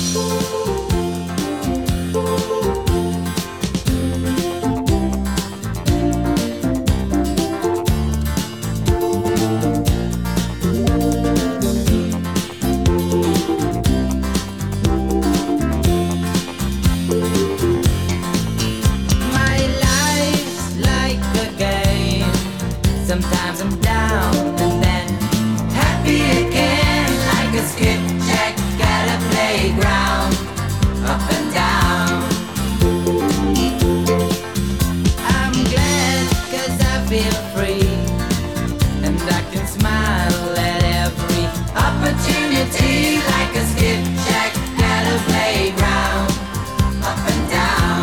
Sometimes I'm down and then happy again, like a skipjack at a playground, up and down. I'm glad 'cause I feel free, and I can smile at every opportunity, like a skipjack at a playground, up and down.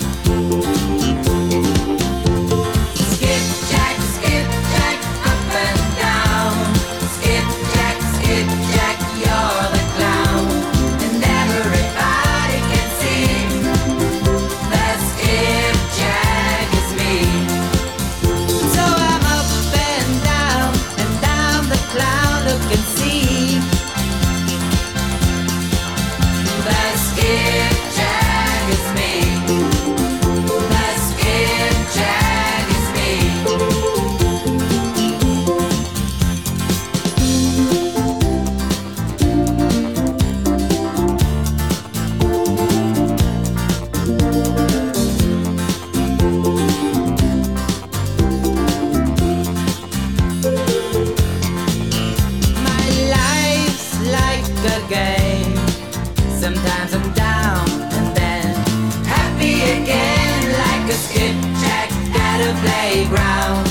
Sometimes I'm down and then happy again, like a skipjack at a playground.